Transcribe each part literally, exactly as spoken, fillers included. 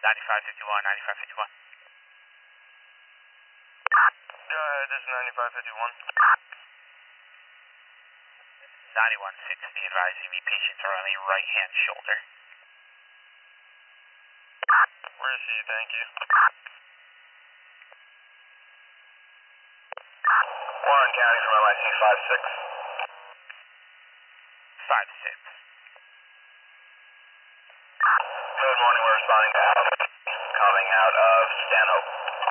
ninety-five fifty-one, ninety-five fifty-one. Uh, this is ninety-five fifty-one. ninety-one sixty advising me patients are on the right hand shoulder. Where is he? Thank you. Warren County from M I C five six. five six. Good morning, we're responding to Adam coming out of Stanhope.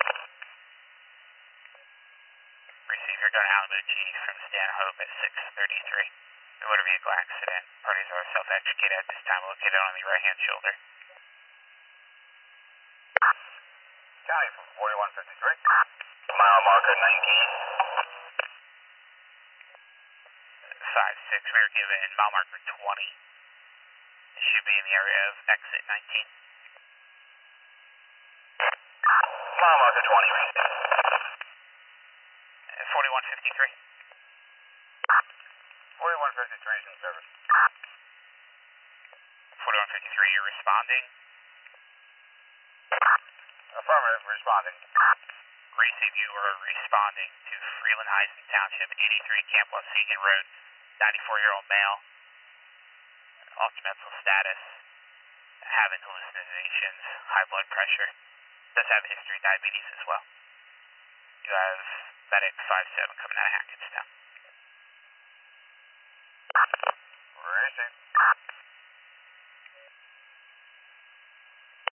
Receiver going to Alamo G from Stanhope at six thirty-three. The motor vehicle accident. Parties are self-educated at this time, located on the right hand shoulder. County from forty-one fifty-three. Mile marker nineteen. five six, we are given mile marker twenty. It should be in the area of exit nineteen. Mile marker twenty, received. forty-one fifty-three. forty-one fifty-three is in service. forty-one fifty-three, you're responding. Affirmative, responding. Receive, you are responding to Freeland Heisman Township, eighty-three Camp Waukegan Road, ninety-four-year-old male, altered mental status, having hallucinations, high blood pressure, does have a history of diabetes as well. You have medic five seven coming out of Hackettstown. Received.